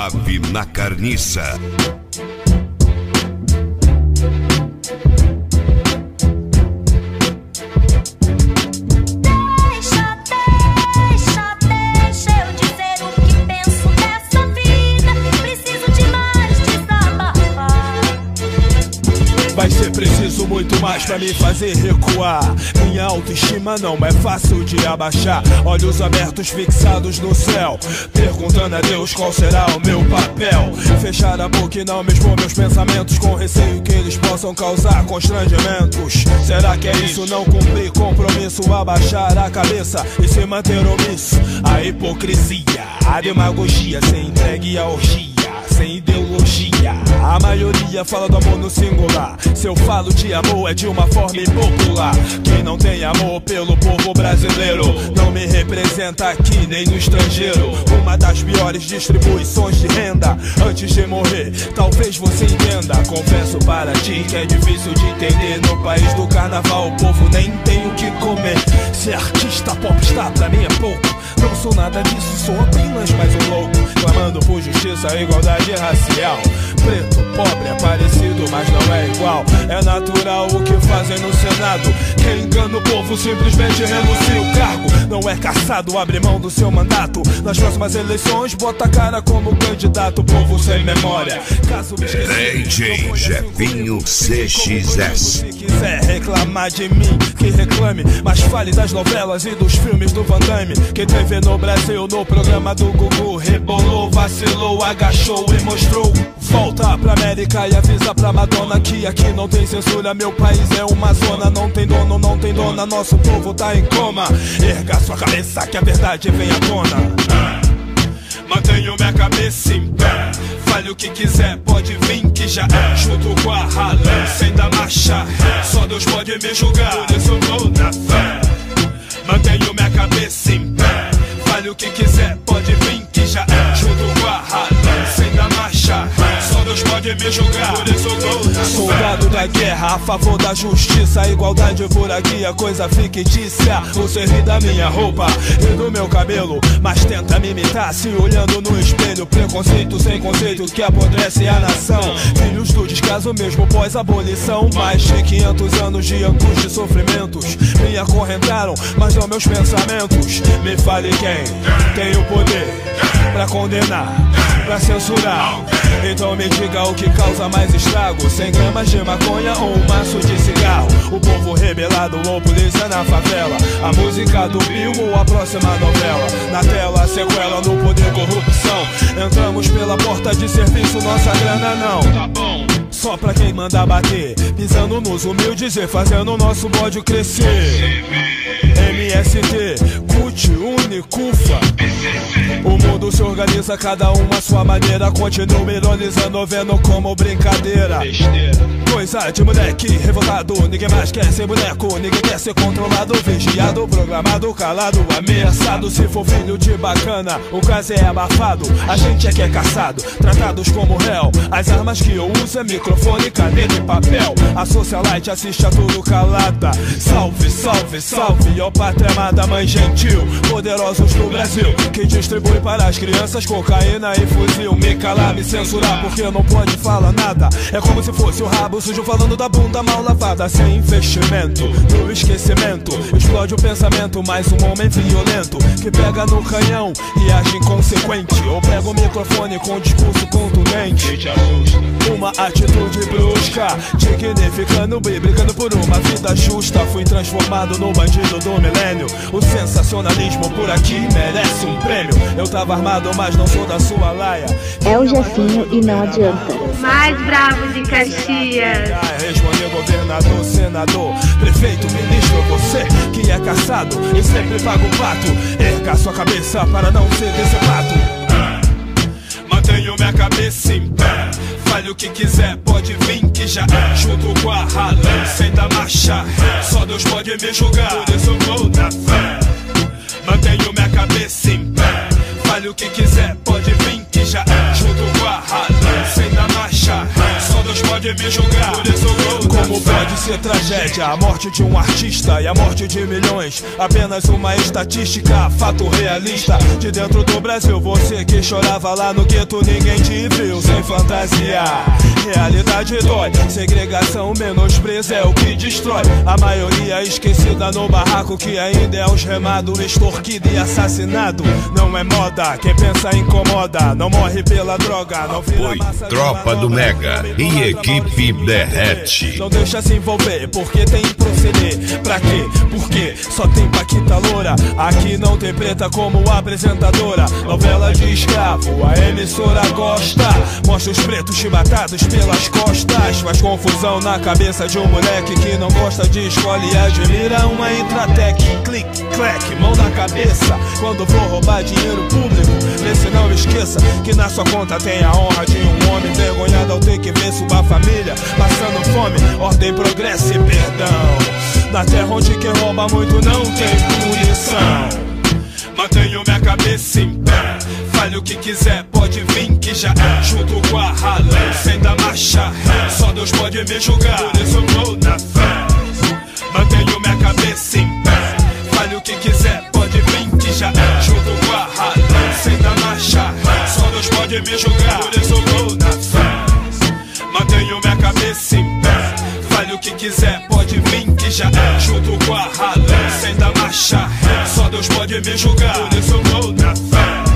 Suave na Carniça. Vai ser preciso muito mais pra me fazer recuar. Minha autoestima não é fácil de abaixar. Olhos abertos fixados no céu, perguntando a Deus qual será o meu papel. Fechar a boca e não me expor meus pensamentos, com receio que eles possam causar constrangimentos. Será que é isso? Não cumprir compromisso, abaixar a cabeça e se manter omisso. A hipocrisia, a demagogia, ser entregue à orgia, sem ideologia. A maioria fala do amor no singular. Se eu falo de amor é de uma forma impopular. Quem não tem amor pelo povo brasileiro não me representa aqui nem no estrangeiro. Uma das piores distribuições de renda. Antes de morrer, talvez você entenda. Confesso para ti que é difícil de entender. No país do carnaval o povo nem tem o que comer. Ser artista popstar pra mim é pouco. Não sou nada disso, sou apenas mais um louco, clamando por justiça e igualdade racial. Preto, pobre, é parecido, mas não é igual. É natural o que fazem no Senado. Quem engana o povo simplesmente renuncia o cargo. Não é caçado, abre mão do seu mandato. Nas próximas eleições, bota a cara como candidato. Povo sem memória. Caso me DJ Jefinho CXS. Se quiser reclamar de mim, que reclame, mas fale das novelas e dos filmes do Van Damme. Quem teve no Brasil, no programa do Gugu, rebolou, vacilou, agachou e mostrou. Volta pra América e avisa pra Madonna que aqui não tem censura, meu país é uma zona. Não tem dono, não tem dona, nosso povo tá em coma. Erga sua cabeça que a verdade vem à tona. Mantenho minha cabeça em pé. Fale o que quiser, pode vir que já é. Junto com a ralé, sem dar marcha ré. Só Deus pode me julgar, por isso eu vou na fé. Mantenho minha cabeça em pé. Fale o que quiser, pode vir que já é. Junto com a ralé, sem dar marcha ré. Só Deus pode me julgar, por isso eu vou na fé. Soldado da guerra, a favor da justiça, igualdade por aqui, a coisa fictícia. Você ri da minha roupa e do meu cabelo, mas tenta me imitar se olhando no espelho. Preconceito sem conceito que apodrece a nação. Filhos do descaso mesmo pós-abolição. Mais de 500 anos de angústia e sofrimentos me acorrentaram, mas não meus pensamentos. Me fale quem tem o poder pra condenar, pra censurar. Então me diga o que causa mais estrago: 100 gramas de maconha ou um maço de cigarro? O povo rebelado ou polícia na favela? A música do Bill ou a próxima novela? Na tela, sequela no poder, corrupção. Entramos pela porta de serviço, nossa grana não. Tá bom. Só pra quem manda bater, pisando nos humildes e fazendo o nosso bode crescer. MST, CUT, UNICUFA. O mundo se organiza, cada um à sua maneira. Continua ironizando, vendo como brincadeira. Coisa de moleque revoltado, ninguém mais quer ser boneco, ninguém quer ser controlado, vigiado, programado, calado, ameaçado. Se for filho de bacana, o caso é abafado. A gente é que é caçado, tratados como réu. As armas que eu uso é microfone, caneta e papel. A socialite assiste a tudo calada. Salve, salve, salve, ó pátria amada, mãe gentil, poderosos do Brasil, que distribui para as crianças cocaína e fuzil. Me calar, me censurar, porque não pode falar nada. É como se fosse o rabo sujo falando da bunda mal lavada. Sem investimento, no esquecimento, explode o pensamento. Mais um homem violento que pega no canhão e age inconsequente, ou pega o microfone com discurso contundente. Uma atitude brusca, dignificando e brigando por uma vida justa. Fui transformado no bandido do milênio. O sensacionalismo por aqui merece um prêmio. Eu tava armado, mas não sou da sua laia. É o Jefinho e não adianta. Mais bravo de Caxias. Responder governador, senador, prefeito, ministro, você que é caçado e sempre paga o pato. Erga sua cabeça para não ser desse pato. Mantenho minha cabeça em pé. Fale o que quiser, pode vir que já é. Junto com a ralé, sem dar marcha ré. Só Deus pode me julgar, por isso eu vou na fé. Mantenho minha cabeça em pé. Fale o que quiser, pode vir que já é. Junto com a ralé, sem dar marcha ré. Só Deus pode me julgar, por isso eu vou na fé. Como pode ser tragédia a morte de um artista e a morte de milhões? Apenas uma estatística, fato realista. De dentro do Brasil, você que chorava lá no gueto, ninguém te viu sem fantasia. Realidade dói, segregação, menosprezo é o que destrói. A maioria esquecida no barraco, que ainda é uns remado, extorquido e assassinado. Não é moda, quem pensa incomoda. Não morre pela droga, não vira massa. Tropa do Mega e equipe derrete. Não deixa se envolver, porque tem que proceder. Pra quê? Porque só tem paquita loura. Aqui não tem preta como apresentadora. Novela de escravo, a emissora gosta. Mostra os pretos chibatados pelas costas. Faz confusão na cabeça de um moleque que não gosta de escola e admira uma Intratec. Clique, clack, mão na cabeça. Quando for roubar dinheiro público, vê se não esqueça que na sua conta tem a honra de um homem envergonhado ao ter que ver sua família passando fome. Ordem, progresso e perdão. Na terra onde quem rouba muito não tem punição. Mantenho minha cabeça em pé. Fale o que quiser, pode vir que já é. Junto com a ralé, sem dar marcha ré. Só Deus pode me julgar, por isso eu vou na fé. Mantenho minha cabeça em pé. Fale o que quiser, pode vir que já é. Junto com a ralé, sem dar marcha ré. Só Deus pode me julgar, por isso eu vou na fé. Mantenho minha cabeça em pé. Fale o que quiser, pode vir que já é. Junto com a ralé, sem dar marcha ré. Só Deus pode me julgar, por isso eu vou na fé.